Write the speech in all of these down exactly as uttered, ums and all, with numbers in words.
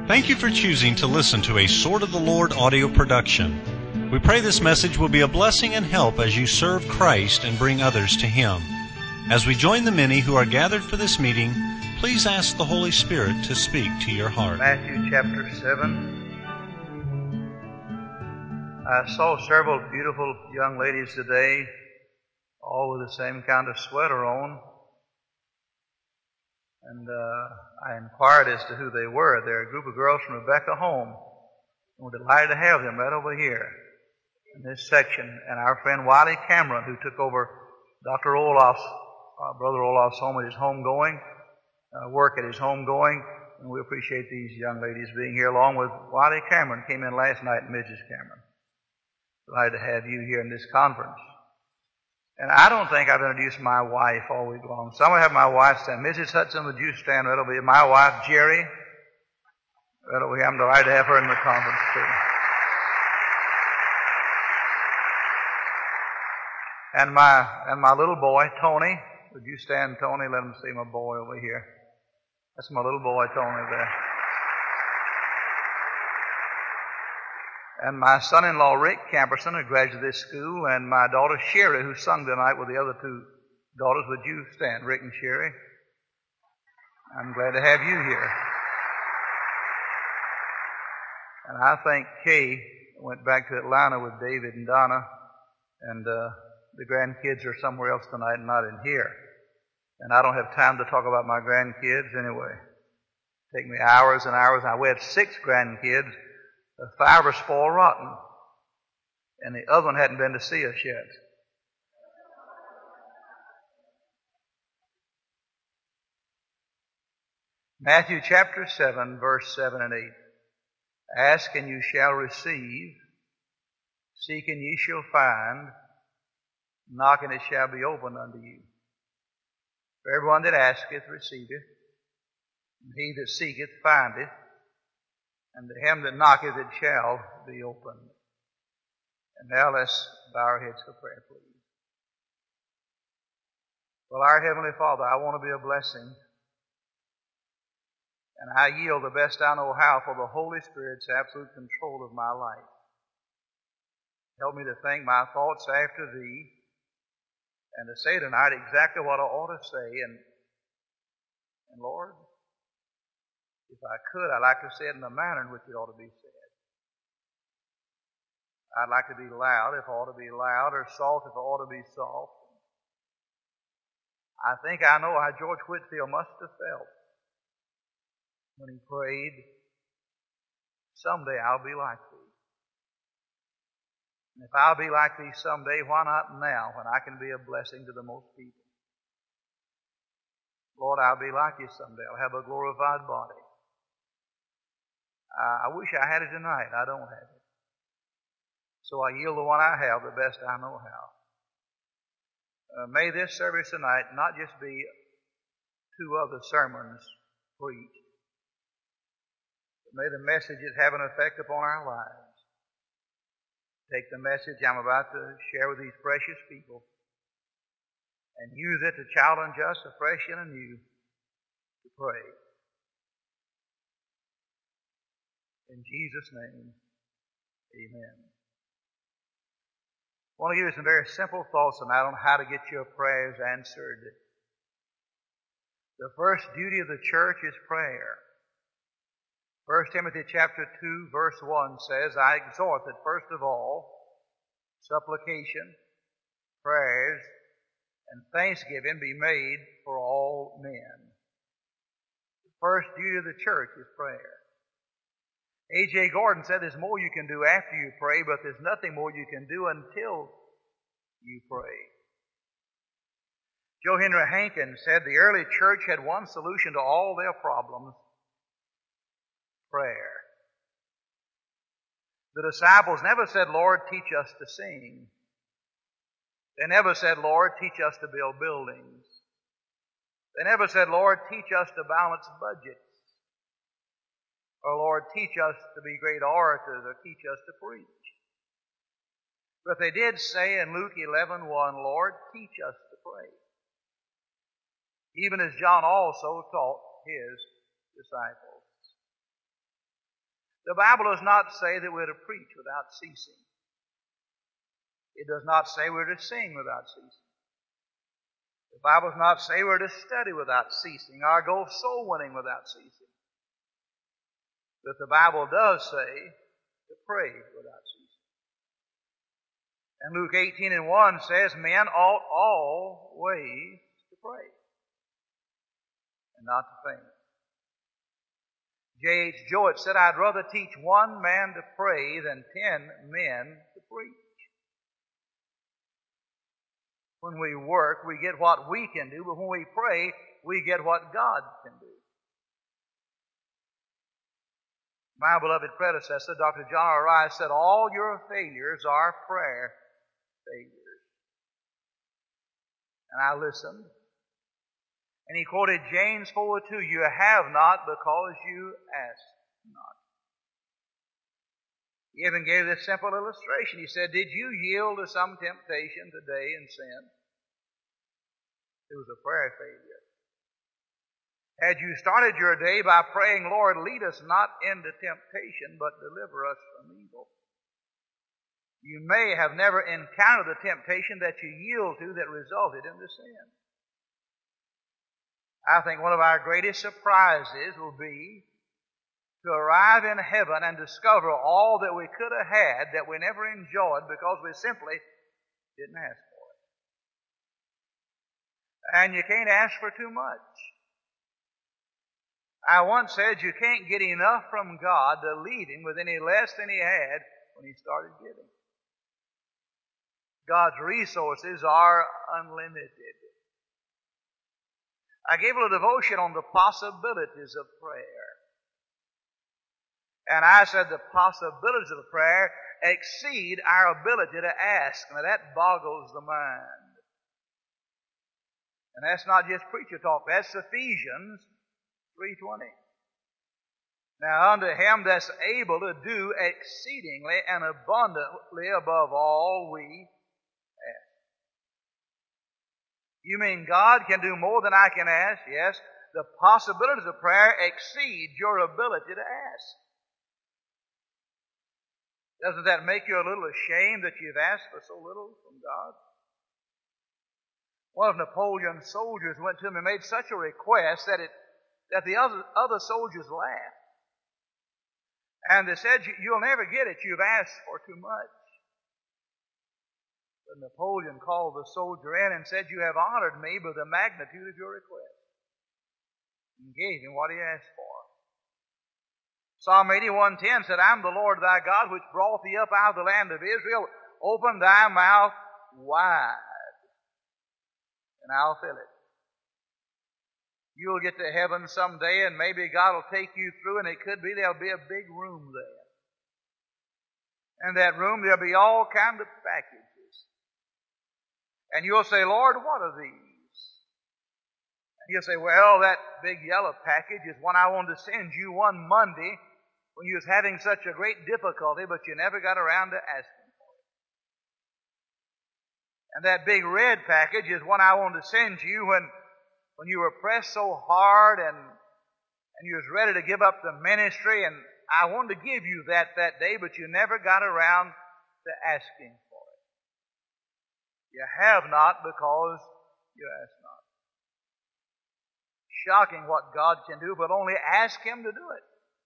Thank you for choosing to listen to a Sword of the Lord audio production. We pray this message will be a blessing and help as you serve Christ and bring others to Him. As we join the many who are gathered for this meeting, please ask the Holy Spirit to speak to your heart. Matthew chapter seven. I saw several beautiful young ladies today, all with the same kind of sweater on. And uh, I inquired as to who they were. They're a group of girls from Rebecca Home. And we're delighted to have them right over here in this section. And our friend Wiley Cameron, who took over Doctor Olaf's, uh, Brother Olaf's home at his homegoing, uh, work at his homegoing. And we appreciate these young ladies being here, along with Wiley Cameron, came in last night, and Missus Cameron. Delighted to have you here in this conference. And I don't think I've introduced my wife all week long. So I'm going to have my wife stand. Missus Hudson, would you stand? That'll be my wife, Jerry. That'll be, I'm delighted to have her in the conference too. And my, and my little boy, Tony. Would you stand, Tony? Let him see my boy over here. That's my little boy, Tony, there. And my son-in-law, Rick Camperson, who graduated this school, and my daughter, Sherry, who sung tonight with the other two daughters. Would you stand, Rick and Sherry? I'm glad to have you here. And I think Kay went back to Atlanta with David and Donna, and uh, the grandkids are somewhere else tonight and not in here. And I don't have time to talk about my grandkids anyway. Take me hours and hours. Now, we have six grandkids. Five are spoiled rotten, and the other one hadn't been to see us yet. Matthew chapter seven, verse seven and eight. Ask and you shall receive, seek and ye shall find, knock and it shall be opened unto you. For everyone that asketh receiveth, and he that seeketh findeth, and to him that knocketh it shall be opened. And now let's bow our heads for prayer, please. Well, our Heavenly Father, I want to be a blessing. And I yield the best I know how for the Holy Spirit's absolute control of my life. Help me to think my thoughts after Thee, and to say tonight exactly what I ought to say. And, and Lord, if I could, I'd like to say it in the manner in which it ought to be said. I'd like to be loud if it ought to be loud, or soft if it ought to be soft. I think I know how George Whitefield must have felt when he prayed, someday I'll be like Thee. And if I'll be like Thee someday, why not now, when I can be a blessing to the most people? Lord, I'll be like You someday. I'll have a glorified body. I wish I had it tonight. I don't have it. So I yield the one I have the best I know how. Uh, may this service tonight not just be two other sermons preached, but may the messages have an effect upon our lives. Take the message I'm about to share with these precious people and use it to challenge us afresh and anew to pray. In Jesus' name, amen. I want to give you some very simple thoughts tonight on how to get your prayers answered. The first duty of the church is prayer. First Timothy chapter two, verse one says, I exhort that first of all, supplication, prayers, and thanksgiving be made for all men. The first duty of the church is prayer. A J Gordon said there's more you can do after you pray, but there's nothing more you can do until you pray. Joe Henry Hankins said the early church had one solution to all their problems: prayer. The disciples never said, Lord, teach us to sing. They never said, Lord, teach us to build buildings. They never said, Lord, teach us to balance budgets. Or, Lord, teach us to be great orators, or teach us to preach. But they did say in Luke eleven one, Lord, teach us to pray. Even as John also taught his disciples. The Bible does not say that we're to preach without ceasing. It does not say we're to sing without ceasing. The Bible does not say we're to study without ceasing or go soul winning without ceasing. But the Bible does say to pray without ceasing. And Luke eighteen and one says, men ought always to pray and not to faint. J H Jowett said, I'd rather teach one man to pray than ten men to preach. When we work, we get what we can do, but when we pray, we get what God can do. My beloved predecessor, Doctor John R. Rice, said, all your failures are prayer failures. And I listened. And he quoted James four two, you have not because you ask not. He even gave this simple illustration. He said, did you yield to some temptation today and sin? It was a prayer failure. Had you started your day by praying, Lord, lead us not into temptation, but deliver us from evil, you may have never encountered the temptation that you yield to that resulted in the sin. I think one of our greatest surprises will be to arrive in heaven and discover all that we could have had that we never enjoyed because we simply didn't ask for it. And you can't ask for too much. I once said you can't get enough from God to leave Him with any less than He had when He started giving. God's resources are unlimited. I gave a little devotion on the possibilities of prayer. And I said the possibilities of prayer exceed our ability to ask. Now that boggles the mind. And that's not just preacher talk. That's Ephesians three twenty. Now unto Him that's able to do exceedingly and abundantly above all we ask. You mean God can do more than I can ask? Yes. The possibilities of prayer exceed your ability to ask. Doesn't that make you a little ashamed that you've asked for so little from God? One of Napoleon's soldiers went to him and made such a request that it that the other, other soldiers laughed. And they said, you'll never get it. You've asked for too much. But Napoleon called the soldier in and said, you have honored me by the magnitude of your request. And gave him what he asked for. Psalm eighty-one ten said, I'm the Lord thy God, which brought thee up out of the land of Israel. Open thy mouth wide, and I'll fill it. You'll get to heaven someday, and maybe God will take you through, and it could be there'll be a big room there. In that room, there'll be all kinds of packages. And you'll say, Lord, what are these? And you'll say, well, that big yellow package is one I wanted to send you one Monday when you was having such a great difficulty, but you never got around to asking for it. And that big red package is one I wanted to send you when When you were pressed so hard and, and you was ready to give up the ministry, and I wanted to give you that that day, but you never got around to asking for it. You have not because you ask not. Shocking what God can do, but only ask Him to do it.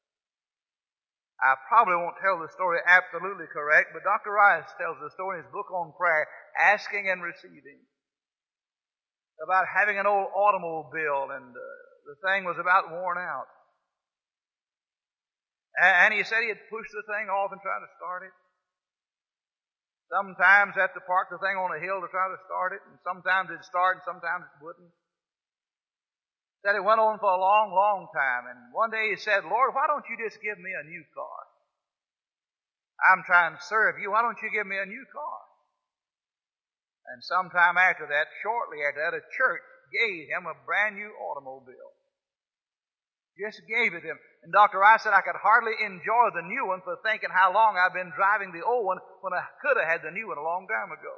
I probably won't tell the story absolutely correct, but Doctor Rice tells the story in his book on prayer, Asking and Receiving, about having an old automobile, and uh, the thing was about worn out. And, and he said he had pushed the thing off and tried to start it. Sometimes had to park the thing on a hill to try to start it, and sometimes it'd start and sometimes it wouldn't. Said it went on for a long, long time, and one day he said, Lord, why don't you just give me a new car? I'm trying to serve you. Why don't you give me a new car? And sometime after that, shortly after that, a church gave him a brand new automobile. Just gave it him. And Doctor Rice said, I could hardly enjoy the new one for thinking how long I've been driving the old one when I could have had the new one a long time ago.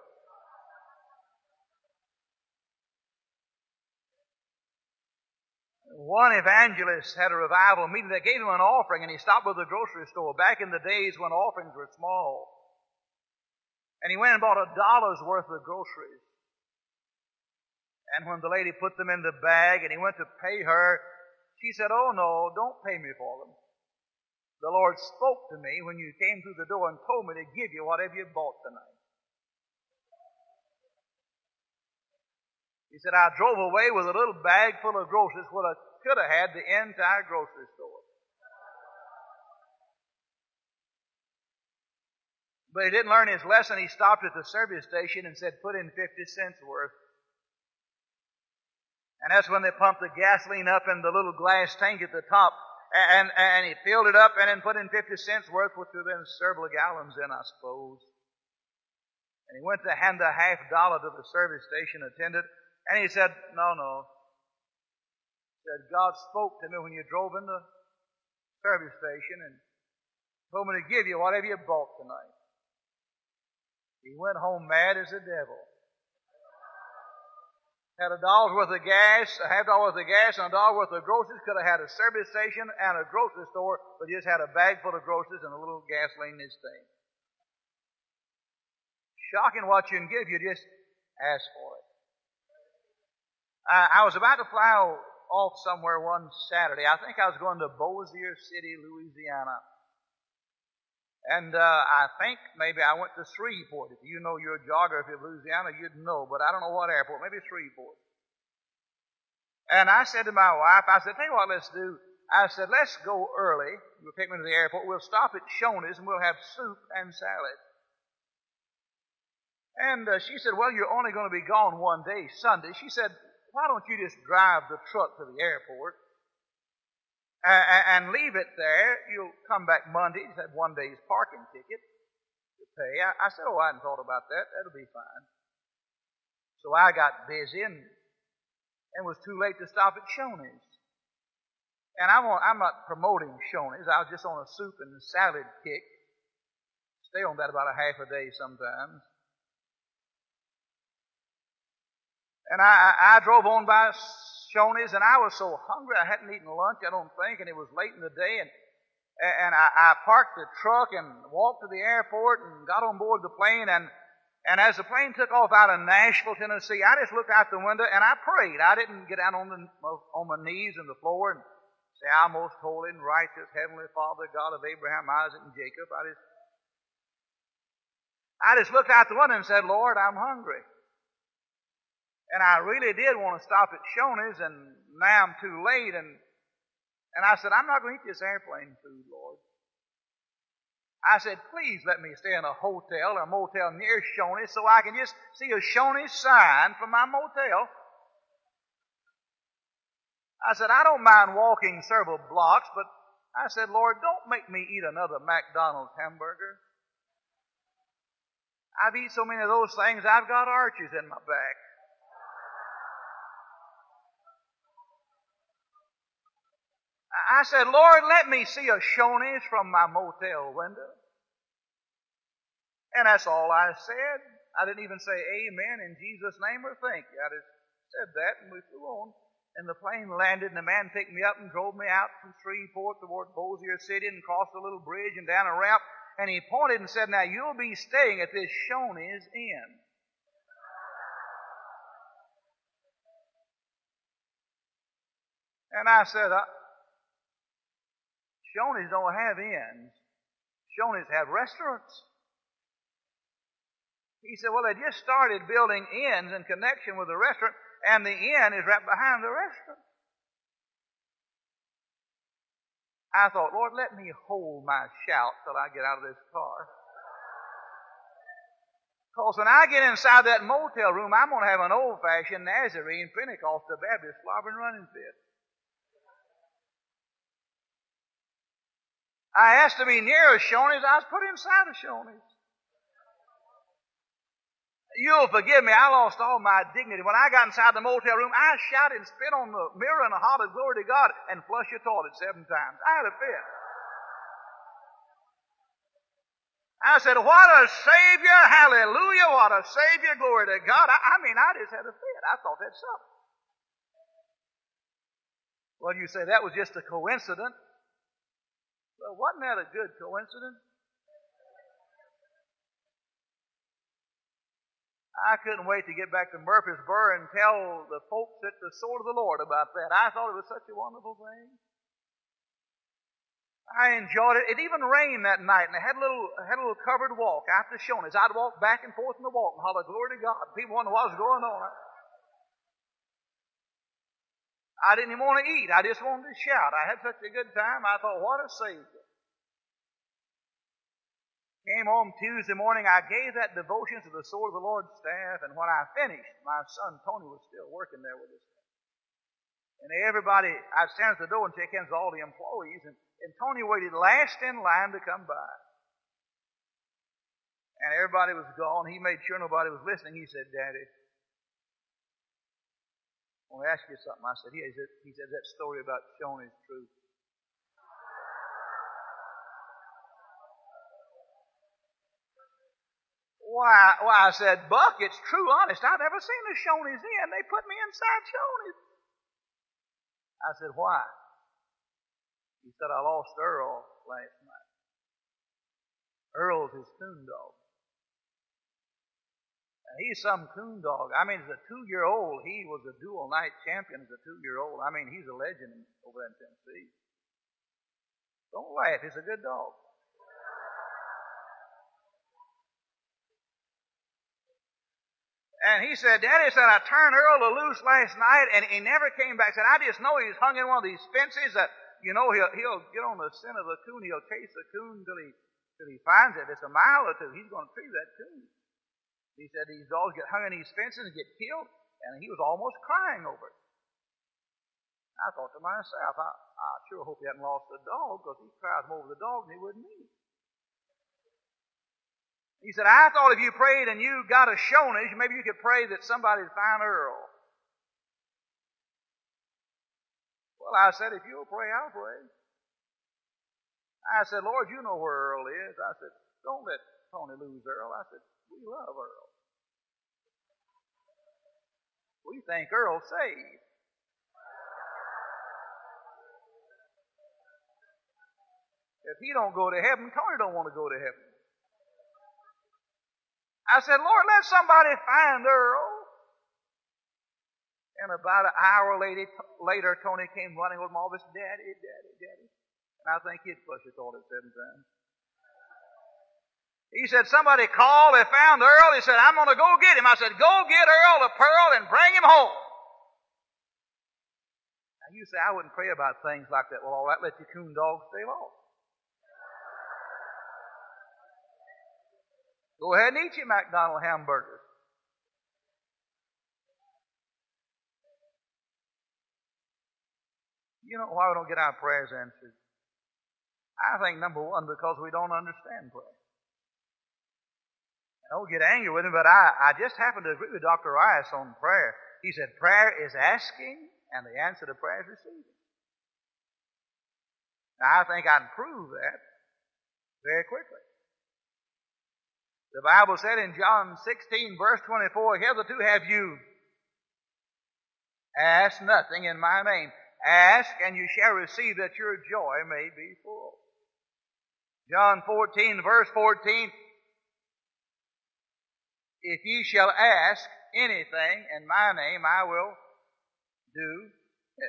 One evangelist had a revival meeting. They gave him an offering, and he stopped with the grocery store back in the days when offerings were small. And he went and bought a dollar's worth of groceries. And when the lady put them in the bag and he went to pay her, she said, "Oh no, don't pay me for them. The Lord spoke to me when you came through the door and told me to give you whatever you bought tonight." He said, "I drove away with a little bag full of groceries where I could have had the entire grocery store." But he didn't learn his lesson. He stopped at the service station and said, "Put in fifty cents worth." And that's when they pumped the gasoline up in the little glass tank at the top. And, and he filled it up and then put in fifty cents worth, which would have been several gallons in, I suppose. And he went to hand a half dollar to the service station attendant. And he said, "No, no." He said, "God spoke to me when you drove in the service station and told me to give you whatever you bought tonight." He went home mad as the devil. Had a dollar's worth of gas, a half dollar worth of gas, and a dollar worth of groceries. Could have had a service station and a grocery store, but just had a bag full of groceries and a little gasoline in his thing. Shocking what you can give. You just ask for it. I, I was about to fly off somewhere one Saturday. I think I was going to Bossier City, Louisiana. And uh, I think maybe I went to Shreveport. If you know your geography of Louisiana, you'd know, but I don't know what airport. Maybe Shreveport. And I said to my wife, I said, "Tell you what, let's do." I said, "Let's go early. You'll take me to the airport. We'll stop at Shoney's and we'll have soup and salad." And uh, she said, "Well, you're only going to be gone one day, Sunday." She said, "Why don't you just drive the truck to the airport and leave it there? You'll come back Monday." He said, "One day's parking ticket to pay." I, I said, "Oh, I hadn't thought about that. That'll be fine." So I got busy and, and was too late to stop at Shoney's. And I'm, on, I'm not promoting Shoney's. I was just on a soup and salad kick. Stay on that about a half a day sometimes. And I, I drove on by Shoney's, and I was so hungry I hadn't eaten lunch, I don't think, and it was late in the day, and and I, I parked the truck and walked to the airport and got on board the plane, and and as the plane took off out of Nashville, Tennessee, I just looked out the window and I prayed. I didn't get down on the on my knees on the floor and say, "Our most holy and righteous Heavenly Father, God of Abraham, Isaac, and Jacob." I just I just looked out the window and said, "Lord, I'm hungry." And I really did want to stop at Shoney's, and now I'm too late. And, and I said, "I'm not going to eat this airplane food, Lord." I said, "Please let me stay in a hotel or a motel near Shoney's so I can just see a Shoney's sign from my motel." I said, "I don't mind walking several blocks, but," I said, "Lord, don't make me eat another McDonald's hamburger. I've eaten so many of those things, I've got arches in my back." I said, "Lord, let me see a Shoney's from my motel window." And that's all I said. I didn't even say amen in Jesus' name or thank you. I just said that, and we flew on. And the plane landed, and the man picked me up and drove me out from Shreveport toward Bossier City and crossed a little bridge and down a ramp. And he pointed and said, "Now you'll be staying at this Shoney's Inn." And I said, uh, "Shoney's don't have inns. Shoney's have restaurants." He said, "Well, they just started building inns in connection with the restaurant, and the inn is right behind the restaurant." I thought, Lord, let me hold my shout till I get out of this car. Because when I get inside that motel room, I'm going to have an old-fashioned Nazarene Pentecostal Baptist slobbering running fit. I asked to be near a Shoney's. I was put inside a Shoney's. You'll forgive me, I lost all my dignity. When I got inside the motel room, I shouted and spit on the mirror and hollered, "Glory to God," and flushed the toilet seven times. I had a fit. I said, "What a Savior, hallelujah, what a Savior, glory to God." I, I mean, I just had a fit. I thought that's something. Well, you say that was just a coincidence. Well, wasn't that a good coincidence? I couldn't wait to get back to Murfreesboro and tell the folks at the Sword of the Lord about that. I thought it was such a wonderful thing. I enjoyed it. It even rained that night, and I had a little, I had a little covered walk after Shoney's. I'd walk back and forth in the walk and holler, "Glory to God." People wonder what was going on. I didn't even want to eat. I just wanted to shout. I had such a good time. I thought, what a Savior. Came home Tuesday morning. I gave that devotion to the Sword of the Lord staff, and when I finished, my son Tony was still working there with us. And everybody, I'd stand at the door and shake hands with all the employees, and, and Tony waited last in line to come by. And everybody was gone. He made sure nobody was listening. He said, "Daddy, I want to ask you something." I said, "Yeah." He said, he said "That story about Shoney's true." Why, why, I said, "Buck, it's true, honest. I've never seen the Shoney's Inn. They put me inside Shoney's." I said, "Why?" He said, "I lost Earl last night. Earl's his coon dog. And he's some coon dog. I mean, as a two-year-old, he was a dual night champion as a two-year-old. I mean, he's a legend over there in Tennessee. Don't laugh. He's a good dog." And he said, "Daddy," said, "I turned Earl loose last night, and he never came back." Said, "I just know he's hung in one of these fences that, you know, he'll, he'll get on the scent of the coon. He'll chase the coon till he, till he finds it. It's a mile or two. He's going to tree that coon." He said these dogs get hung in these fences and get killed, and he was almost crying over it. I thought to myself, I, I sure hope he hadn't lost the dog, because he cries more over the dog than he would me. He said, "I thought if you prayed and you got a Shoney's, maybe you could pray that somebody'd find Earl." Well, I said, "If you'll pray, I'll pray." I said, "Lord, you know where Earl is." I said, "Don't let Tony lose Earl." I said, "We love Earl. We think Earl's saved." If he don't go to heaven, Tony don't want to go to heaven. I said, "Lord, let somebody find Earl." And about an hour later, later Tony came running with all this, "Daddy, Daddy, Daddy." And I think he'd flush his toilet seven times. He said, "Somebody called, they found Earl." He said, "I'm going to go get him." I said, "Go get Earl the pearl and bring him home." Now you say, I wouldn't pray about things like that. Well, all right, let your coon dog stay lost. Go ahead and eat your McDonald's hamburgers. You know why we don't get our prayers answered? I think, number one, because we don't understand prayer. I don't get angry with him, but I, I just happen to agree with Doctor Rice on prayer. He said prayer is asking, and the answer to prayer is receiving. Now, I think I can prove that very quickly. The Bible said in John sixteen, verse twenty-four, "Hitherto have you asked nothing in my name. Ask, and you shall receive, that your joy may be full." John fourteen, verse fourteen, "If ye shall ask anything in my name, I will do it.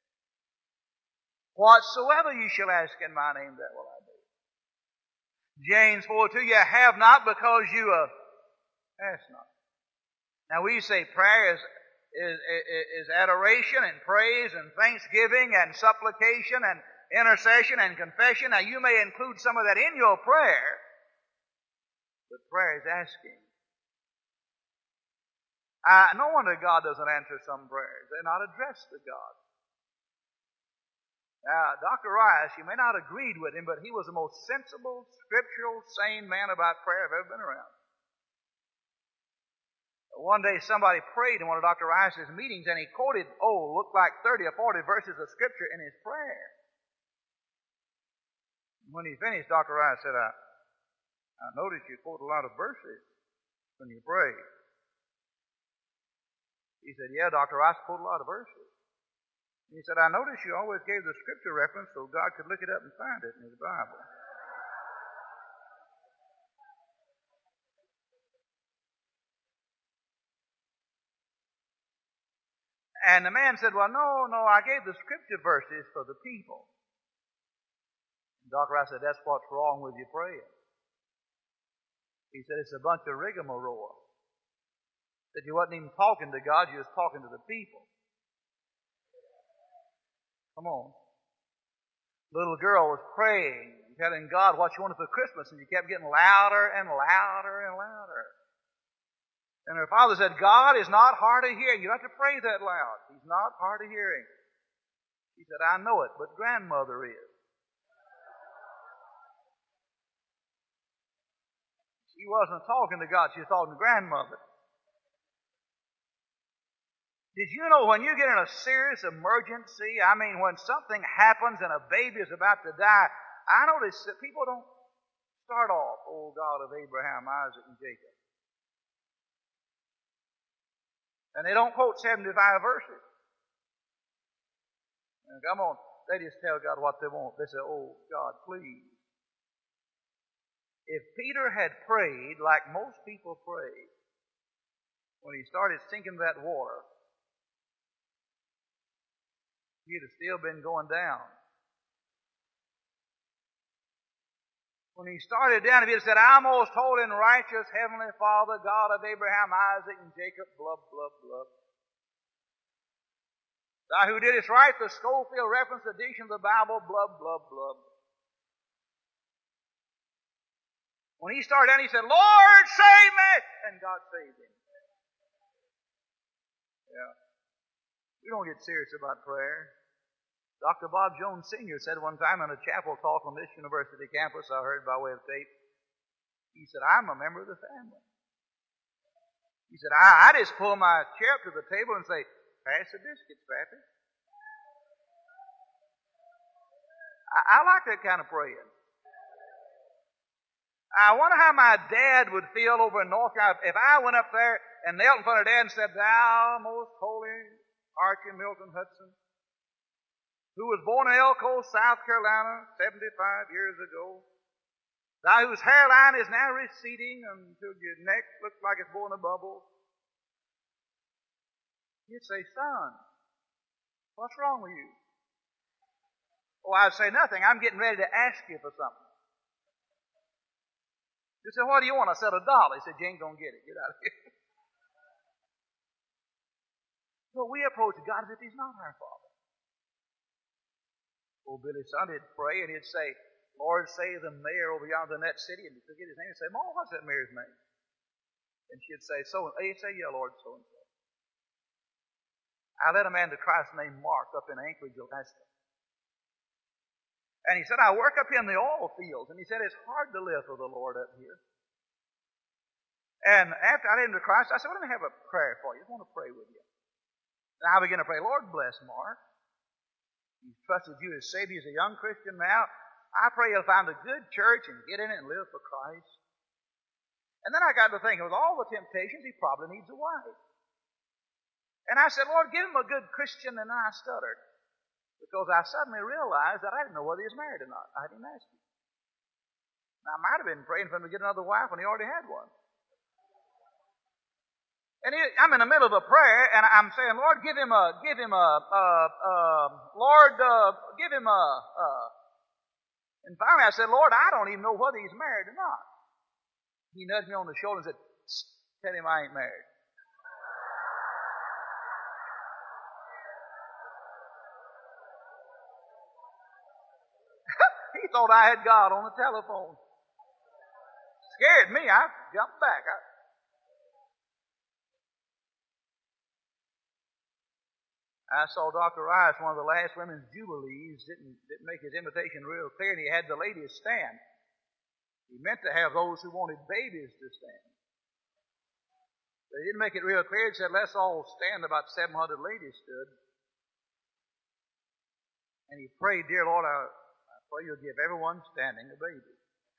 Whatsoever ye shall ask in my name, that will I do." James four two, "You have not because you uh, ask not." Now we say prayer is, is, is adoration and praise and thanksgiving and supplication and intercession and confession. Now you may include some of that in your prayer, but prayer is asking. Uh, no wonder God doesn't answer some prayers. They're not addressed to God. Now, Doctor Rice, you may not have agreed with him, but he was the most sensible, scriptural, sane man about prayer I've ever been around. One day somebody prayed in one of Doctor Rice's meetings, and he quoted, oh, looked like thirty or forty verses of Scripture in his prayer. When he finished, Doctor Rice said, I, I noticed you quote a lot of verses when you prayed. He said, yeah, Doctor Rice quote a lot of verses. He said, I noticed you always gave the scripture reference so God could look it up and find it in His Bible. And the man said, well, no, no, I gave the scripture verses for the people. And Doctor Rice said, that's what's wrong with your praying. He said, it's a bunch of rigmarole. That you wasn't even talking to God, you was talking to the people. Come on. Little girl was praying, telling God what she wanted for Christmas, and she kept getting louder and louder and louder. And her father said, God is not hard of hearing. You don't have to pray that loud. He's not hard of hearing. She said, I know it, but grandmother is. She wasn't talking to God, she was talking to grandmother. Did you know when you get in a serious emergency, I mean when something happens and a baby is about to die, I notice that people don't start off, oh God of Abraham, Isaac, and Jacob. And they don't quote seventy-five verses. And come on, they just tell God what they want. They say, oh God, please. If Peter had prayed like most people pray, when he started sinking that water, he'd have still been going down. When he started down, if he'd have said, our most holy and righteous Heavenly Father, God of Abraham, Isaac, and Jacob, blub, blub, blub. Thou who didst write the Schofield reference edition of the Bible, blub, blub, blub. When he started down, he said, Lord, save me! And God saved him. Yeah. We don't get serious about prayer. Doctor Bob Jones Senior said one time in a chapel talk on this university campus I heard by way of tape, he said, I'm a member of the family. He said, I, I just pull my chair up to the table and say, pass the biscuits, Pappy. I, I like that kind of praying. I wonder how my dad would feel over in North Carolina if I went up there and knelt in front of Dad and said, Thou most holy Archie Milton Hudson, who was born in Elko, South Carolina, seventy-five years ago. Thou whose hairline is now receding until your neck looks like it's blowing a bubble. You'd say, son, what's wrong with you? Oh, I'd say nothing. I'm getting ready to ask you for something. He said, what do you want? I said, a dollar. He said, you ain't going to get it. Get out of here. So we approach God as if He's not our Father. Old Billy Son would pray and he'd say, Lord, save the mayor over yonder in that city. And he'd forget his name and say, Mom, what's that mayor's name? And she'd say, so and he'd say, yeah, Lord, so and so. I led a man to Christ named Mark up in Anchorage, Alaska. And he said, I work up here in the oil fields. And he said, it's hard to live for the Lord up here. And after I led him to Christ, I said, well, let me have a prayer for you. I want to pray with you. And I began to pray, Lord, bless Mark. He's trusted you as Savior. He's a young Christian now. I pray he'll find a good church and get in it and live for Christ. And then I got to thinking, with all the temptations, he probably needs a wife. And I said, Lord, give him a good Christian. And I stuttered. Because I suddenly realized that I didn't know whether he was married or not. I didn't ask him. Now, I might have been praying for him to get another wife when he already had one. And he, I'm in the middle of a prayer, and I'm saying, Lord, give him a, give him a, uh, uh, Lord, uh, give him a, uh. And finally I said, Lord, I don't even know whether he's married or not. He nudged me on the shoulder and said, tell him I ain't married. He thought I had God on the telephone. Scared me. I jumped back. I, I saw Doctor Rice, one of the last women's jubilees, didn't, didn't make his invitation real clear, and he had the ladies stand. He meant to have those who wanted babies to stand. But he didn't make it real clear. He said, let's all stand. About seven hundred ladies stood. And he prayed, dear Lord, I, I pray you'll give everyone standing a baby.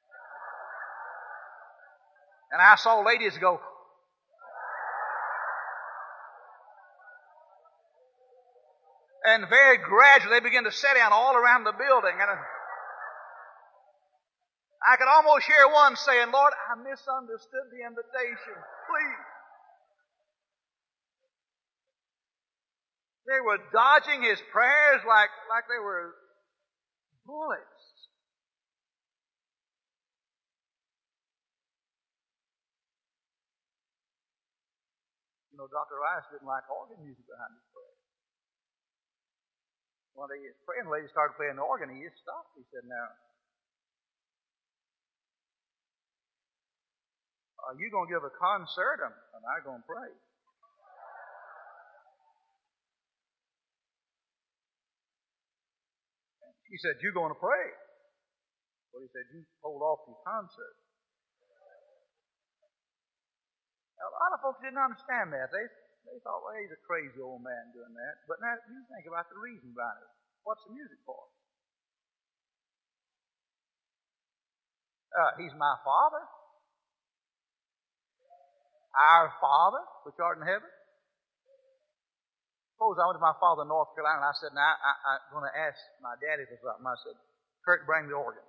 And I saw ladies go, And very gradually they began to set down all around the building. And I could almost hear one saying, Lord, I misunderstood the invitation. Please. They were dodging His prayers like, like they were bullets. You know, Doctor Rice didn't like organ music behind his prayer. One day his praying lady started playing the organ, he just stopped. He said, now, are you going to give a concert or am I going to pray? He said, you're going to pray. Well, he said, you hold off your concert. Now, a lot of folks didn't understand that. They, they thought, well, he's a crazy old man doing that. But now you think about the reason behind it. What's the music for? Uh, he's my Father. Our Father, which art in heaven. Suppose I went to my father in North Carolina and I said, now I, I, I'm going to ask my daddy for something. I said, Kurt, bring the organ.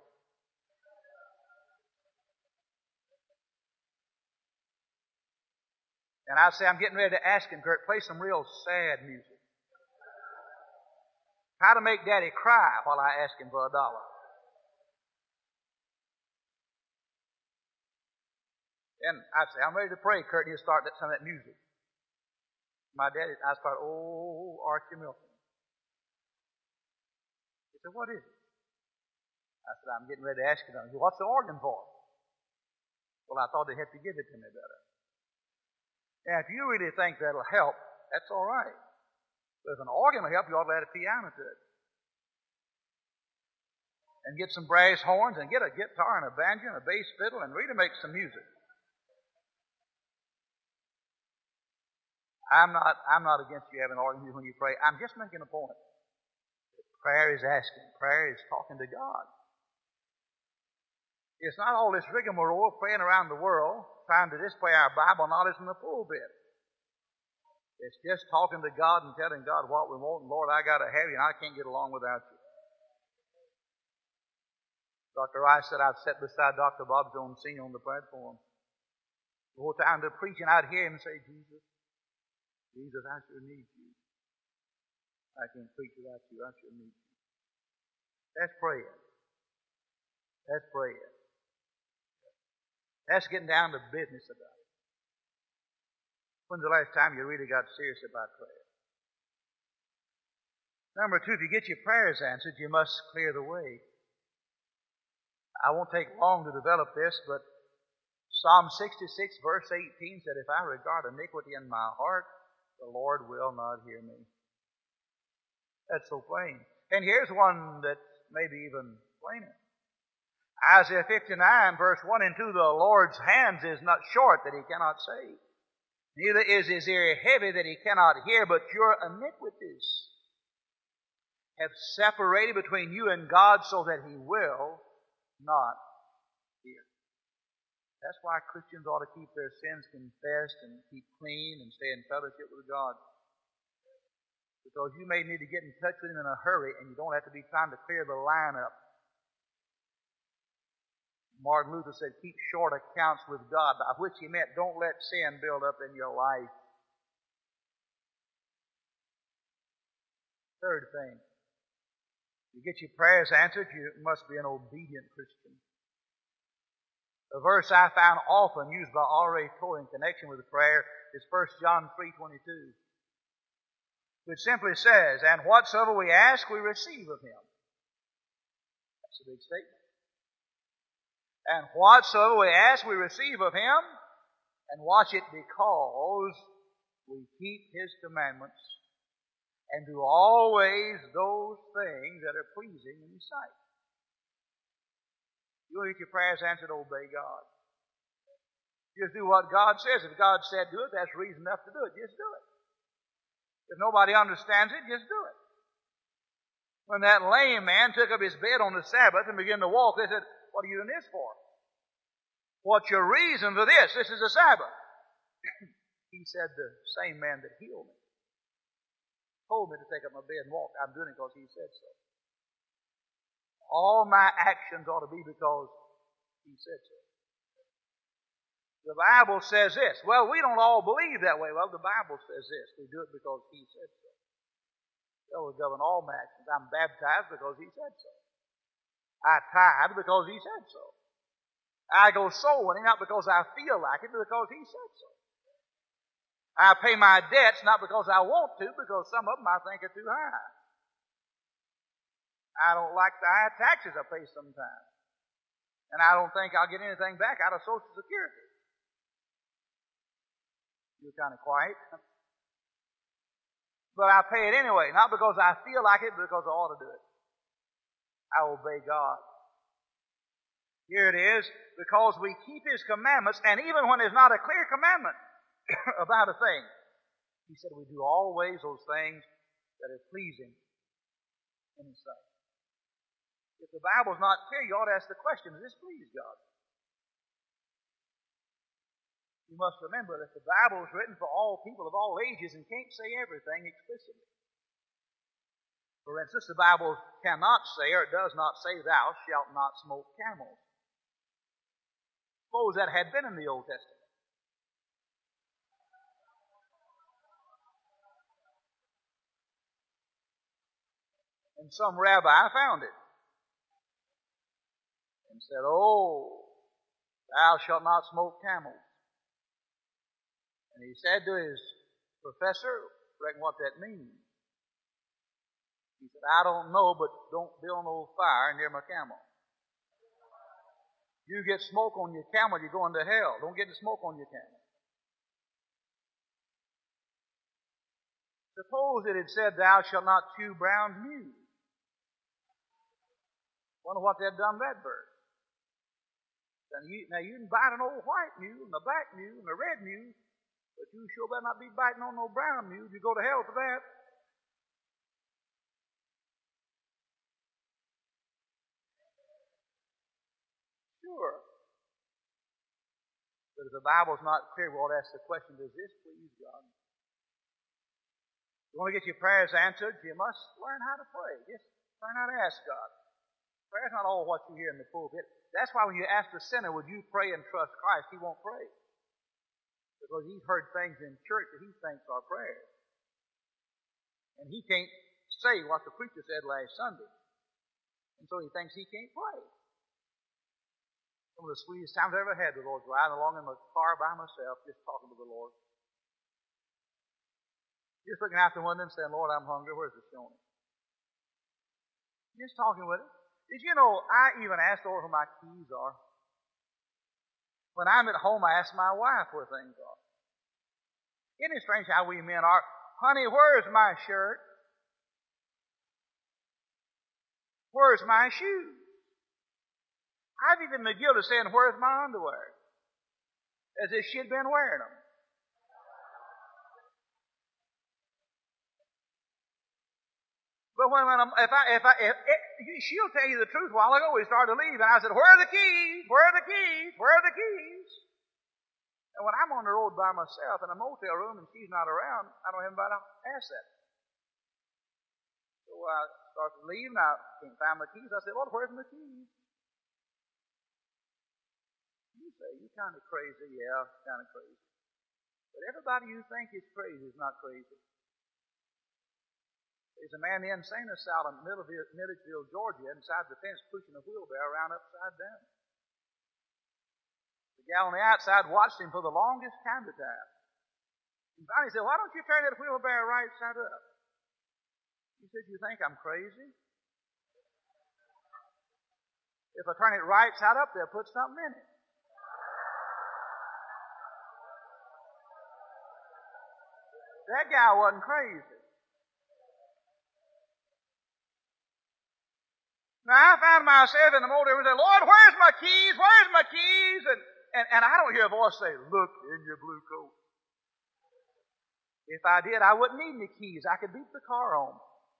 And I'd say, I'm getting ready to ask him, Kurt, play some real sad music. How to make daddy cry while I ask him for a dollar. And I'd say, I'm ready to pray, Kurt, and he'd start that, some of that music. My daddy, I start, oh, Archie Milton. He said, what is it? I said, I'm getting ready to ask you. He said, what's the organ for? Well, I thought they'd have to give it to me better. Now, if you really think that'll help, that's all right. But if an organ will help, you ought to add a piano to it. And get some brass horns and get a guitar and a banjo and a bass fiddle and really make some music. I'm not, I'm not against you having organ music when you pray. I'm just making a point. Prayer is asking. Prayer is talking to God. It's not all this rigmarole praying around the world, trying to display our Bible knowledge in the pulpit. It's just talking to God and telling God what we want. And Lord, I got to have you and I can't get along without you. Doctor Rice said I'd sat beside Doctor Bob Jones Senior on the platform. The whole time they're preaching, I'd hear him say, Jesus, Jesus, I sure need you. I can't preach without you. I sure need you. That's praying. That's praying. That's getting down to business about it. When's the last time you really got serious about prayer? Number two, if you get your prayers answered, you must clear the way. I won't take long to develop this, but Psalm sixty-six, verse eighteen said, if I regard iniquity in my heart, the Lord will not hear me. That's so plain. And here's one that's maybe even plainer. Isaiah fifty-nine, verse one and two, the Lord's hands is not short that He cannot save. Neither is His ear heavy that He cannot hear, but your iniquities have separated between you and God so that He will not hear. That's why Christians ought to keep their sins confessed and keep clean and stay in fellowship with God. Because you may need to get in touch with Him in a hurry and you don't have to be trying to clear the line up. Martin Luther said, keep short accounts with God, by which he meant don't let sin build up in your life. Third thing, you get your prayers answered, you must be an obedient Christian. The verse I found often used by R A Torrey in connection with the prayer is First John three twenty-two, which simply says, and whatsoever we ask, we receive of Him. That's a big statement. And whatsoever we ask, we receive of Him, and watch it, because we keep His commandments and do always those things that are pleasing in His sight. You want to get your prayers answered, obey God. Just do what God says. If God said do it, that's reason enough to do it. Just do it. If nobody understands it, just do it. When that lame man took up his bed on the Sabbath and began to walk, they said, what are you doing this for? What's your reason for this? This is a Sabbath. He said, the same man that healed me. told me to take up my bed and walk. I'm doing it because He said so. All my actions ought to be because He said so. The Bible says this. Well, we don't all believe that way. Well, the Bible says this. We do it because He said so. That will govern all my actions. I'm baptized because He said so. I tithe because He said so. I go soul winning not because I feel like it, but because He said so. I pay my debts not because I want to, because some of them I think are too high. I don't like the high taxes I pay sometimes. And I don't think I'll get anything back out of Social Security. You're kind of quiet. But I pay it anyway, not because I feel like it, but because I ought to do it. I obey God. Here it is, because we keep His commandments, and even when there's not a clear commandment about a thing, He said we do always those things that are pleasing in His sight. If the Bible's not clear, you ought to ask the question, does this please God? You must remember that the Bible is written for all people of all ages and can't say everything explicitly. For instance, the Bible cannot say, or it does not say, thou shalt not smoke camels. Suppose that had been in the Old Testament. And some rabbi found it and said, oh, thou shalt not smoke camels. And he said to his professor, reckon what that means. He said, I don't know, but don't build no fire near my camel. You get smoke on your camel, you're going to hell. Don't get the smoke on your camel. Suppose it had said, thou shalt not chew brown mew. Wonder what they'd done that bird. Now you, now you can bite an old white mew and a black mew and a red mew, but you sure better not be biting on no brown mew. You go to hell for that. Sure. But if the Bible's not clear, we ought to ask the question, does this please God? You want to get your prayers answered, you must learn how to pray. Just learn how to ask God. Prayer's not all what you hear in the pulpit. That's why when you ask the sinner, would you pray and trust Christ, he won't pray. Because he's heard things in church that he thinks are prayers. And he can't say what the preacher said last Sunday. And so he thinks he can't pray. Some of the sweetest times I ever had with the Lord, riding along in the car by myself, just talking to the Lord. Just looking out the window and saying, Lord, I'm hungry. Where's the showing? Just talking with him. Did you know, I even asked the Lord where my keys are. When I'm at home, I ask my wife where things are. Isn't it strange how we men are? Honey, where's my shirt? Where's my shoes? I've even been guilty of saying, where's my underwear? As if she'd been wearing them. But when, when I'm, if I, if I, if, if, she'll tell you the truth. A while ago, we started to leave, and I said, where are the keys? Where are the keys? Where are the keys? And when I'm on the road by myself in a motel room and she's not around, I don't have anybody to ask that. So I started to leave, and I can't find my keys. I said, Lord, where's my keys? You say, you're kind of crazy. Yeah, kind of crazy. But everybody you think is crazy is not crazy. There's a man in the insane asylum in Milledgeville, Georgia, inside the fence pushing a wheelbarrow around upside down. The gal on the outside watched him for the longest time to time. And finally said, why don't you turn that wheelbarrow right side up? He said, you think I'm crazy? If I turn it right side up, they'll put something in it. That guy wasn't crazy. Now I found myself in the motor room and said, Lord, where's my keys? Where's my keys? And, and, and I don't hear a voice say, look in your blue coat. If I did, I wouldn't need any keys. I could beat the car home.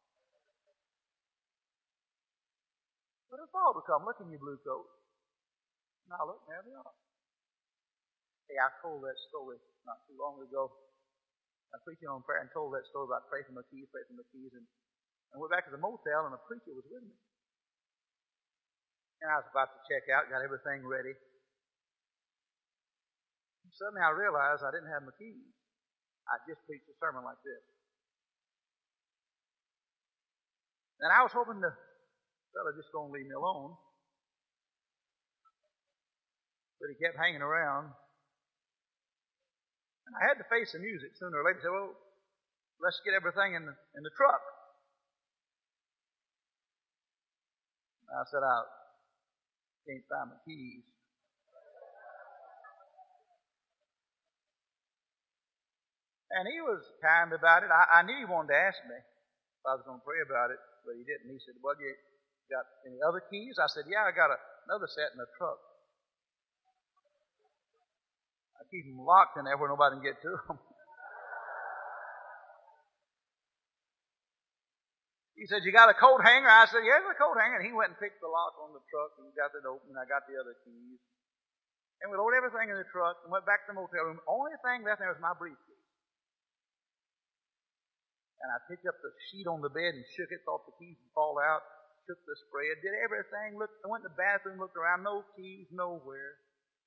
But a thought would come, look in your blue coat. Now look, there they are. Hey, I told that story not too long ago. I was preaching on prayer and told that story about pray for my keys, pray for my keys, and I went back to the motel and the preacher was with me. And I was about to check out, got everything ready. And suddenly I realized I didn't have my keys. I just preached a sermon like this. And I was hoping the fellow just going to leave me alone. But he kept hanging around. And I had to face the music sooner or later. He said, well, let's get everything in the, in the truck. I said, I can't find my keys. And he was kind about it. I, I knew he wanted to ask me if I was going to pray about it, but he didn't. He said, well, you got any other keys? I said, yeah, I got a, another set in the truck. I keep them locked in there where nobody can get to them. He said, you got a coat hanger? I said, yeah, there's a coat hanger. And he went and picked the lock on the truck and got it open. And I got the other keys. And we loaded everything in the truck and went back to the motel room. The only thing left there was my briefcase. And I picked up the sheet on the bed and shook it, thought the keys would fall out, shook the spread, did everything, looked, I went in the bathroom, looked around, no keys, nowhere.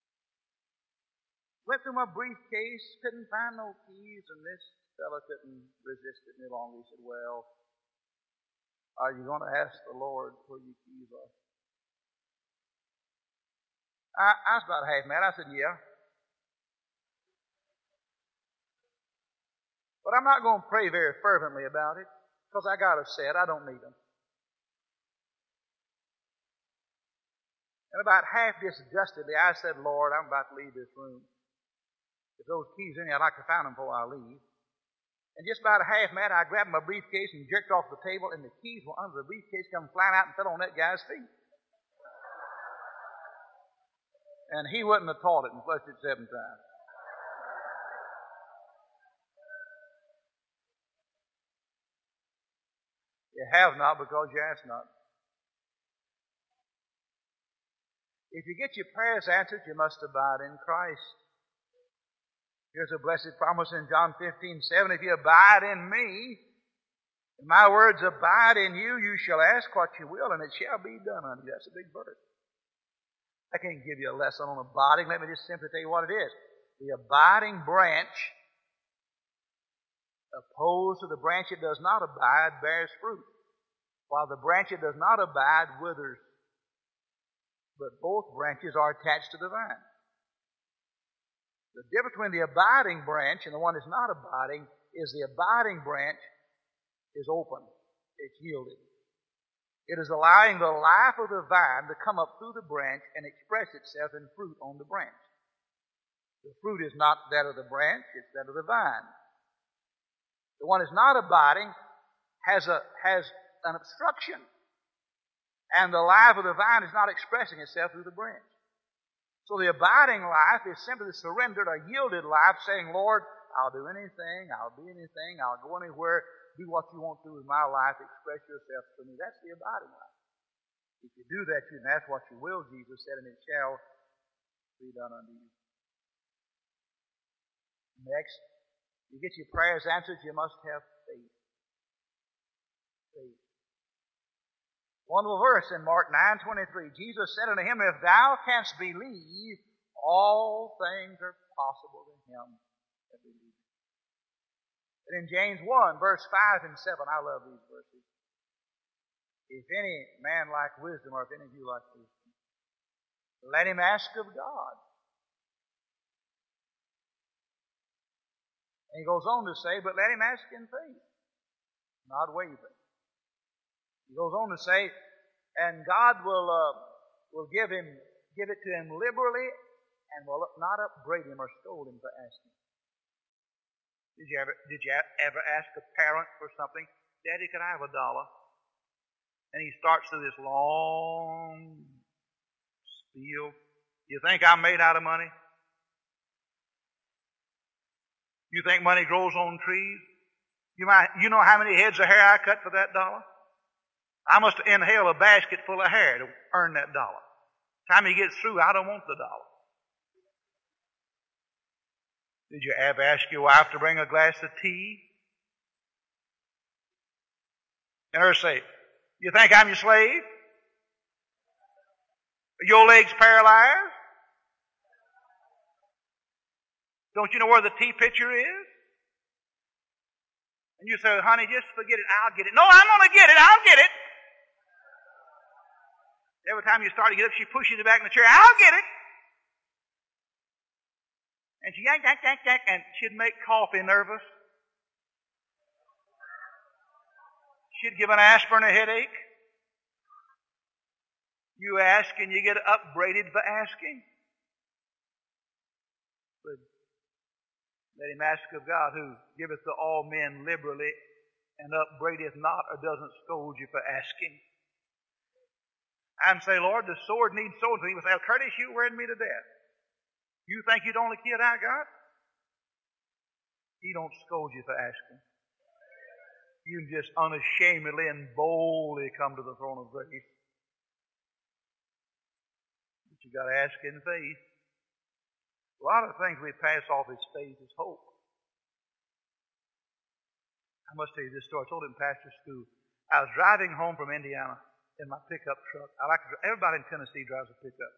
Went through my briefcase, couldn't find no keys, and this fellow couldn't resist it any longer. He said, well, are you going to ask the Lord where your keys are? I, I was about half mad. I said, yeah. But I'm not going to pray very fervently about it because I got a set. I don't need them. And about half disgustedly, I said, Lord, I'm about to leave this room. If those keys are in here, I'd like to find them before I leave. And just about half mad, I grabbed my briefcase and jerked off the table, and the keys were under the briefcase, come flying out and fell on that guy's feet. And he wouldn't have taught it and flushed it seven times. You have not because you ask not. If you get your prayers answered, you must abide in Christ. Here's a blessed promise in John fifteen seven. If you abide in me, and my words abide in you, you shall ask what you will, and it shall be done unto you. That's a big verse. I can't give you a lesson on abiding. Let me just simply tell you what it is. The abiding branch, opposed to the branch that does not abide, bears fruit, while the branch that does not abide withers. But both branches are attached to the vine. The difference between the abiding branch and the one that's not abiding is the abiding branch is open. It's yielded. It is allowing the life of the vine to come up through the branch and express itself in fruit on the branch. The fruit is not that of the branch, it's that of the vine. The one that's not abiding has a has an obstruction. And the life of the vine is not expressing itself through the branch. So the abiding life is simply the surrendered or yielded life, saying, Lord, I'll do anything, I'll be anything, I'll go anywhere, do what you want to with my life, express yourself to me. That's the abiding life. If you do that, you can ask what you will, Jesus said, and it shall be done unto you. Next, you get your prayers answered, you must have faith. Faith. Wonderful verse in Mark nine twenty-three. Jesus said unto him, if thou canst believe, all things are possible to him that believeth. And in James one, verse five and seven, I love these verses. If any man lack wisdom, or if any of you lack wisdom, let him ask of God. And he goes on to say, but let him ask in faith, not wavering. He goes on to say, and God will uh, will give him give it to him liberally, and will not upbraid him or scold him for asking. Did you ever did you ever ask a parent for something? Daddy, could I have a dollar? And he starts through this long spiel. You think I'm made out of money? You think money grows on trees? You might you know how many heads of hair I cut for that dollar? I must inhale a basket full of hair to earn that dollar. Time he gets through, I don't want the dollar. Did you ever ask your wife to bring a glass of tea? And her say, you think I'm your slave? Are your legs paralyzed? Don't you know where the tea pitcher is? And you say, honey, just forget it. I'll get it. No, I'm going to get it. I'll get it. Every time you start to get up, she pushes you back in the chair. I'll get it. And she yank, yank, yank, yank, and she'd make coffee nervous. She'd give an aspirin a headache. You ask and you get upbraided for asking. But let him ask of God, who giveth to all men liberally and upbraideth not, or doesn't scold you for asking. And say, Lord, the sword needs swords. And he would say, oh, Curtis, you wearing me to death. You think you're the only kid I got? He don't scold you for asking. You can just unashamedly and boldly come to the throne of grace. But you got to ask in faith. A lot of things we pass off as faith is hope. I must tell you this story. I told it in pastor school. I was driving home from Indiana in my pickup truck. I like to, everybody in Tennessee drives a pickup.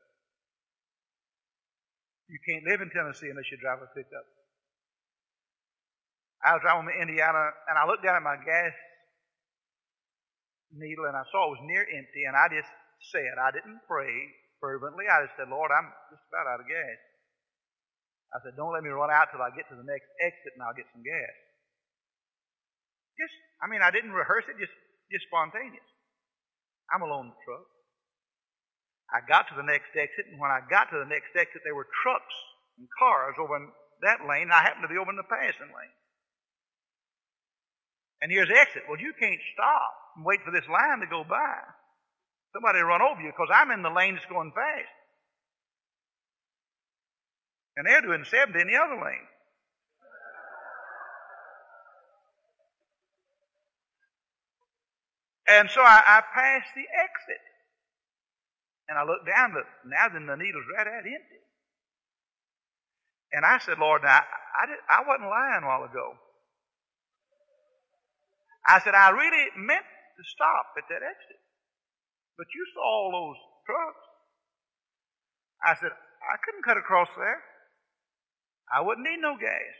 You can't live in Tennessee unless you drive a pickup. I was driving from Indiana, and I looked down at my gas needle, and I saw it was near empty, and I just said, I didn't pray fervently. I just said, Lord, I'm just about out of gas. I said, don't let me run out till I get to the next exit and I'll get some gas. Just, I mean, I didn't rehearse it, just, just spontaneous. I'm alone in the truck. I got to the next exit, and when I got to the next exit, there were trucks and cars over in that lane, and I happened to be over in the passing lane. And here's the exit. Well, you can't stop and wait for this line to go by. Somebody will run over you because I'm in the lane that's going fast. And they're doing seventy in the other lane. And so I, I passed the exit. And I looked down, but now then the needle's right at empty. And I said, Lord, now, I, did, I wasn't lying a while ago. I said, I really meant to stop at that exit. But you saw all those trucks. I said, I couldn't cut across there. I wouldn't need no gas.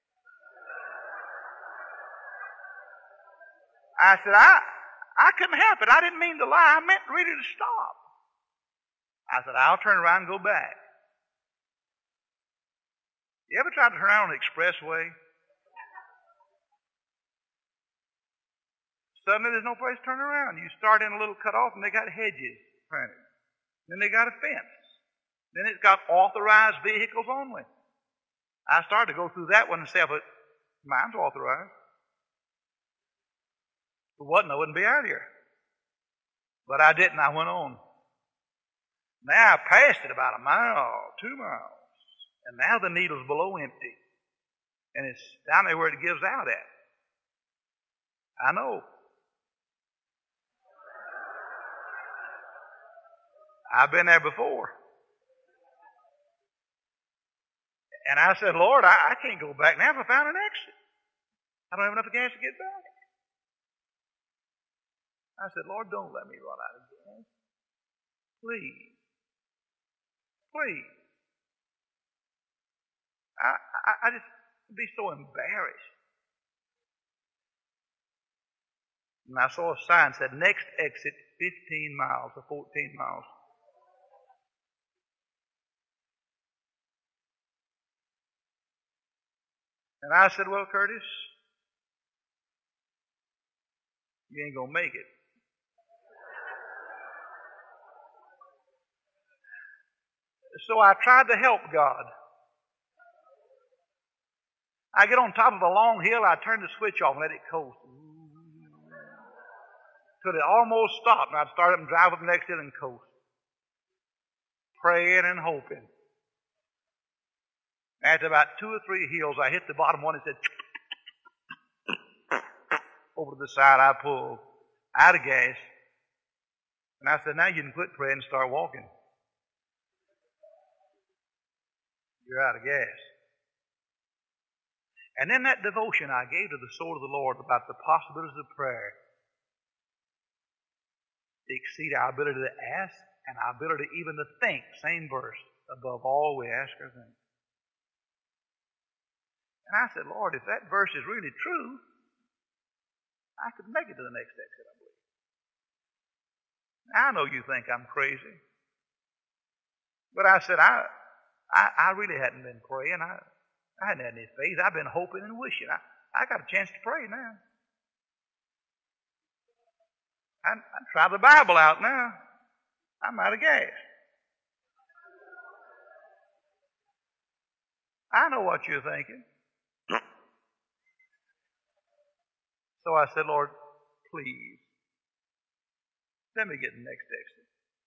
I said, I, I couldn't help it. I didn't mean to lie. I meant really to stop. I said, I'll turn around and go back. You ever tried to turn around on the expressway? Suddenly there's no place to turn around. You start in a little cutoff and they got hedges planted. Then they got a fence. Then it's got authorized vehicles only. I started to go through that one and say, but mine's authorized. If it wasn't, I wouldn't be out here. But I didn't. I went on. Now I passed it about a mile, two miles. And now the needle's below empty. And it's down there where it gives out at. I know. I've been there before. And I said, Lord, I, I can't go back now if I found an exit. I don't have enough gas to get back. I said, Lord, don't let me run out of gas. Please. Please. I, I, I just would be so embarrassed. And I saw a sign that said, next exit fifteen miles or fourteen miles. And I said, well, Curtis, you ain't going to make it. So I tried to help God. I get on top of a long hill, I turn the switch off and let it coast. Till it almost stopped, and I'd start up and drive up the next hill and coast. Praying and hoping. After about two or three hills, I hit the bottom one and said, over to the side, I pulled out of gas. And I said, now you can quit praying and start walking. You're out of gas. And in that devotion I gave to the soul of the Lord about the possibilities of prayer to exceed our ability to ask and our ability even to think. Same verse. Above all we ask or think. And I said, Lord, if that verse is really true, I could make it to the next exit, I believe. I know you think I'm crazy. But I said, I I, I really hadn't been praying. I, I hadn't had any faith. I've been hoping and wishing. I, I got a chance to pray now. I, I try the Bible out now. I'm out of gas. I know what you're thinking. So I said, Lord, please, let me get the next exit.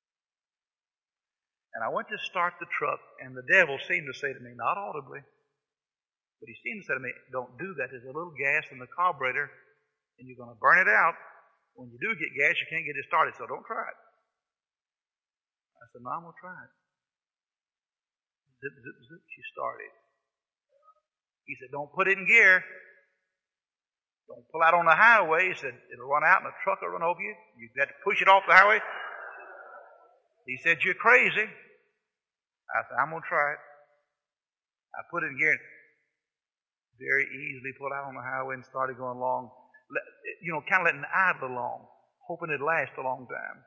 And I went to start the truck, and the devil seemed to say to me, not audibly, but he seemed to say to me, don't do that. There's a little gas in the carburetor, and you're going to burn it out. When you do get gas, you can't get it started, so don't try it. I said, no, I'm going to try it. Zip, zip, zip. She started. He said, don't put it in gear. Don't pull out on the highway. He said, it'll run out and the truck will run over you. You got to push it off the highway. He said, you're crazy. I said, I'm going to try it. I put it in gear and very easily pulled out on the highway and started going along, you know, kind of letting it idle along, hoping it'd last a long time.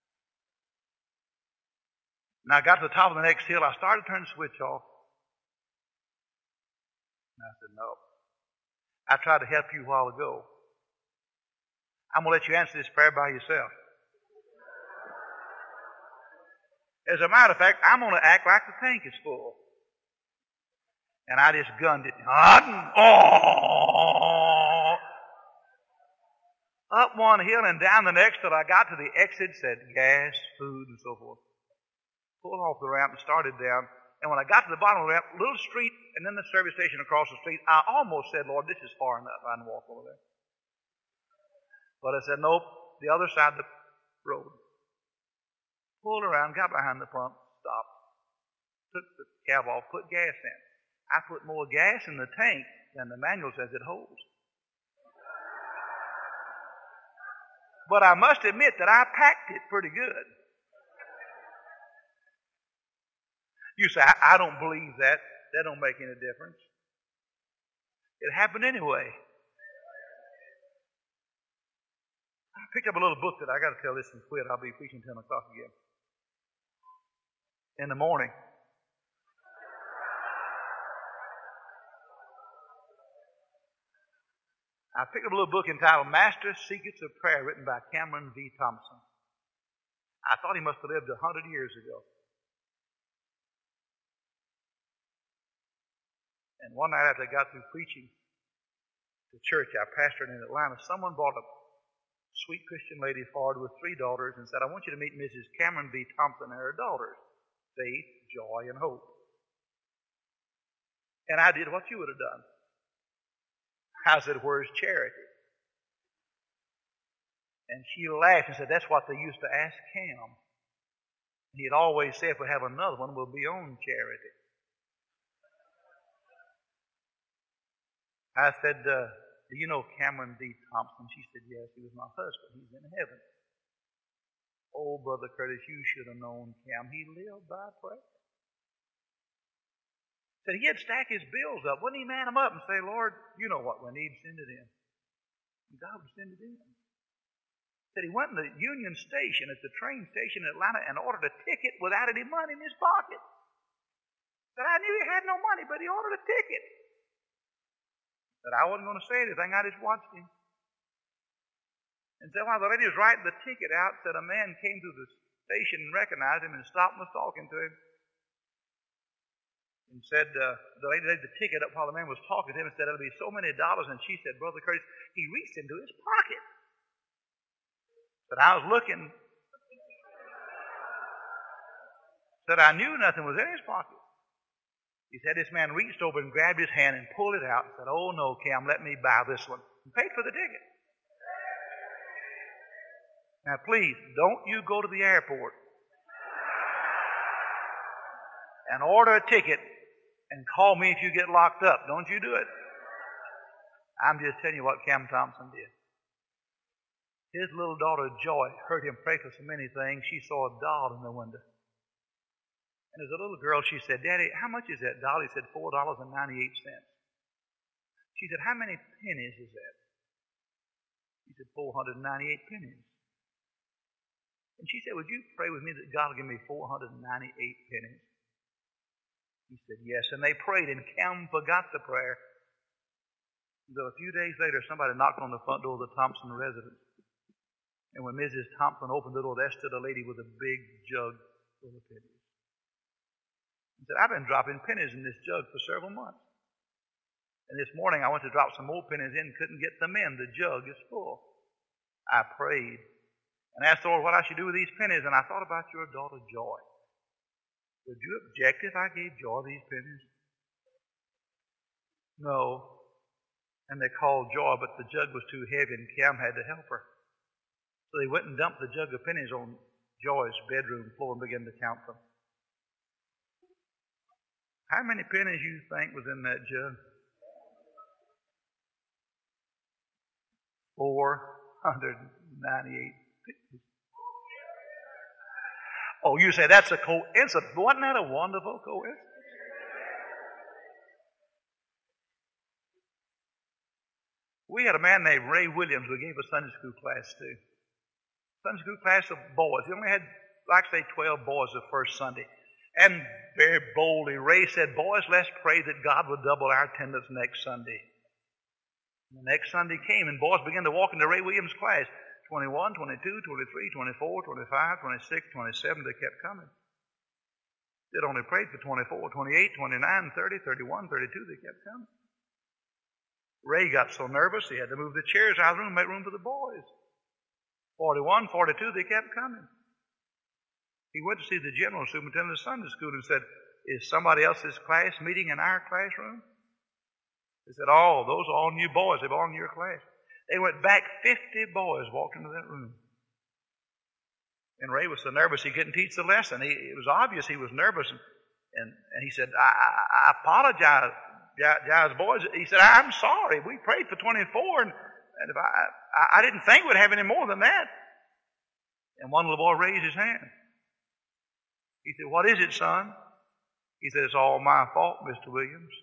And I got to the top of the next hill. I started to turn the switch off. And I said, no. I tried to help you a while ago. I'm going to let you answer this prayer by yourself. As a matter of fact, I'm going to act like the tank is full. And I just gunned it. Oh! Up one hill and down the next till I got to the exit, said gas, food, and so forth. Pulled off the ramp and started down. And when I got to the bottom of the ramp, little street, and then the service station across the street, I almost said, Lord, this is far enough. I can walk over there. But I said, nope, the other side of the road. Pulled around, got behind the pump, stopped. Took the cab off, put gas in. I put more gas in the tank than the manual says it holds. But I must admit that I packed it pretty good. You say, I, I don't believe that. That don't make any difference. It happened anyway. I picked up a little book that I got to tell this and quit. I'll be preaching ten o'clock again. In the morning. I picked up a little book entitled Master Secrets of Prayer, written by Cameron V. Thompson. I thought he must have lived a hundred years ago. And one night after I got through preaching to church, I pastored in Atlanta, someone brought a sweet Christian lady forward with three daughters and said, I want you to meet Missus Cameron V. Thompson and her daughters, faith, joy, and hope. And I did what you would have done. I said, where's charity? And she laughed and said, that's what they used to ask Cam. He'd always say, if we have another one, we'll be on charity. I said, uh, do you know Cameron V. Thompson? She said, yes, he was my husband. He's in heaven. Oh, Brother Curtis, you should have known Cam. He lived by prayer. Said he'd stack his bills up. Wouldn't he man them up and say, Lord, you know what we need, send it in. And God would send it in. Said he went to the Union Station at the train station in Atlanta and ordered a ticket without any money in his pocket. Said I knew he had no money, but he ordered a ticket. Said I wasn't going to say anything, I just watched him. And so while the lady was writing the ticket out, said a man came to the station and recognized him and stopped and was talking to him. And said, uh, the lady laid the ticket up while the man was talking to him and said, it'll be so many dollars. And she said, Brother Curtis, he reached into his pocket. But I was looking. Said I knew nothing was in his pocket. He said this man reached over and grabbed his hand and pulled it out and said, oh no, Cam, let me buy this one. And paid for the ticket. Now please, don't you go to the airport and order a ticket and call me if you get locked up. Don't you do it. I'm just telling you what Cam Thompson did. His little daughter Joy heard him pray for so many things. She saw a doll in the window. And as a little girl, she said, Daddy, how much is that doll? He said, four dollars and ninety-eight cents. She said, how many pennies is that? He said, four hundred ninety-eight pennies. And she said, would you pray with me that God will give me four hundred ninety-eight pennies? He said, yes. And they prayed, and Cam forgot the prayer. Until a few days later, somebody knocked on the front door of the Thompson residence. And when Missus Thompson opened the door, there stood a lady with a big jug full of pennies. He said, I've been dropping pennies in this jug for several months. And this morning I went to drop some more pennies in, couldn't get them in. The jug is full. I prayed and asked the Lord what I should do with these pennies, and I thought about your daughter Joy. Would you object if I gave Joy these pennies? No. And they called Joy, but the jug was too heavy and Cam had to help her. So they went and dumped the jug of pennies on Joy's bedroom floor and began to count them. How many pennies you think was in that jug? four hundred ninety-eight pennies. Oh, you say that's a coincidence. Wasn't that a wonderful coincidence? We had a man named Ray Williams who gave a Sunday school class too. Sunday school class of boys. He only had, like say, twelve boys the first Sunday. And very boldly, Ray said, boys, let's pray that God would double our attendance next Sunday. And the next Sunday came, and boys began to walk into Ray Williams' class. twenty-one, twenty-two, twenty-three, twenty-four, twenty-five, twenty-six, twenty-seven, they kept coming. They'd only prayed for twenty-four, twenty-eight, twenty-nine, thirty, thirty-one, thirty-two, they kept coming. Ray got so nervous he had to move the chairs out of the room, make room for the boys. forty-one, forty-two, they kept coming. He went to see the general superintendent of Sunday school and said, is somebody else's class meeting in our classroom? They said, oh, those are all new boys. They belong in your class. They went back, fifty boys walked into that room. And Ray was so nervous he couldn't teach the lesson. He, it was obvious he was nervous. And, and, and he said, I, I, I apologize, guys, boys. He said, I'm sorry. We prayed for twenty-four, and, and if I, I, I didn't think we'd have any more than that. And one little boy raised his hand. He said, what is it, son? He said, it's all my fault, Mister Williams.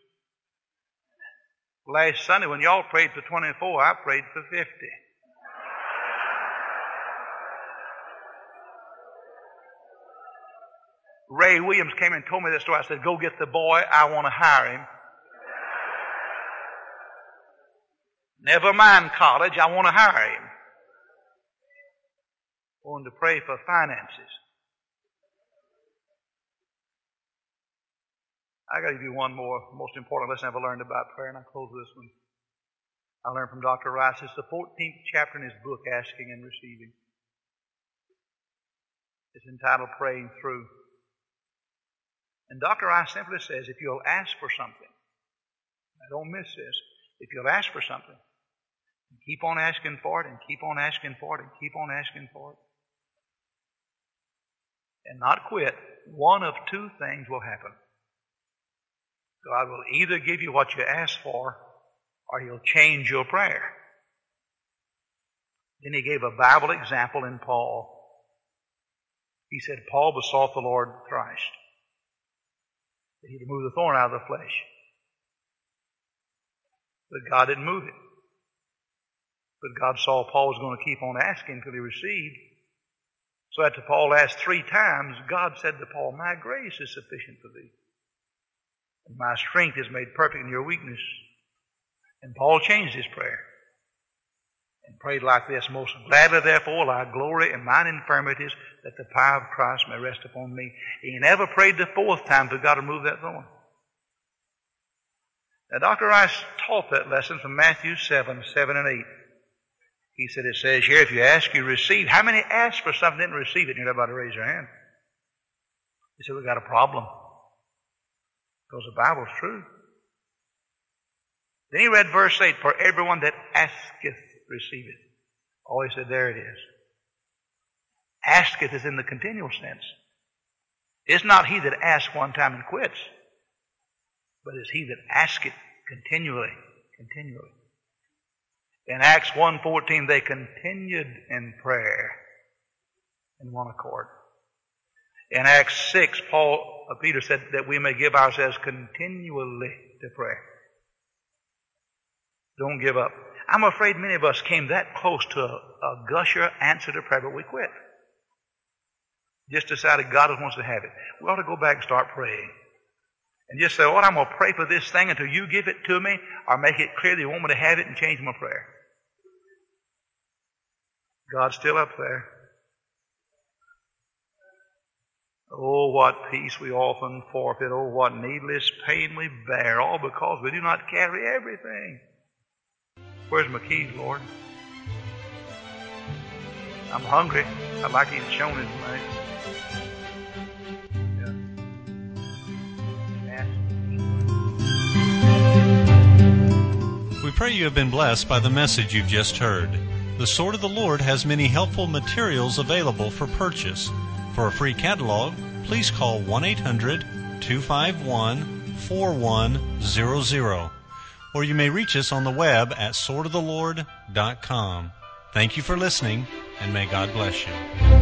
Last Sunday when y'all prayed for twenty-four, I prayed for fifty. Ray Williams came and told me this story. I said, go get the boy. I want to hire him. Never mind college. I want to hire him. I wanted to pray for finances. I got to give you one more most important lesson I've ever learned about prayer, and I'll close with this one. I learned from Doctor Rice. It's the fourteenth chapter in his book, Asking and Receiving. It's entitled Praying Through. And Doctor Rice simply says, if you'll ask for something, now don't miss this, if you'll ask for something, and keep on asking for it, and keep on asking for it, and keep on asking for it, and not quit, one of two things will happen. God will either give you what you ask for, or He'll change your prayer. Then He gave a Bible example in Paul. He said, Paul besought the Lord Christ that He'd remove the thorn out of the flesh. But God didn't move it. But God saw Paul was going to keep on asking until he received. So after Paul asked three times, God said to Paul, my grace is sufficient for thee. And my strength is made perfect in your weakness. And Paul changed his prayer and prayed like this, most gladly therefore will I glory in mine infirmities, that the power of Christ may rest upon me. He never prayed the fourth time for God to remove that thorn. Now Doctor Rice taught that lesson from Matthew seven, seven and eight. He said, it says here, if you ask, you receive. How many asked for something and didn't receive it? And everybody raise their hand. He said, we've got a problem. Because the Bible's true. Then he read verse eight, for everyone that asketh receiveth. Oh, he said, there it is. Asketh is in the continual sense. It's not he that asks one time and quits, but it's he that asketh continually, continually. In Acts one fourteen, they continued in prayer in one accord. In Acts six, Paul, uh, Peter said that we may give ourselves continually to prayer. Don't give up. I'm afraid many of us came that close to a, a gusher answer to prayer, but we quit. Just decided God wants to have it. We ought to go back and start praying. And just say, Lord, I'm going to pray for this thing until you give it to me or make it clear that you want me to have it and change my prayer. God's still up there. Oh, what peace we often forfeit. Oh, what needless pain we bear, all because we do not carry everything. Where's my keys, Lord? I'm hungry. I'd like to eat shown it tonight. We pray you have been blessed by the message you've just heard. The Sword of the Lord has many helpful materials available for purchase. For a free catalog, please call one eight hundred two five one four one zero zero, or you may reach us on the web at sword of the lord dot com. Thank you for listening, and may God bless you.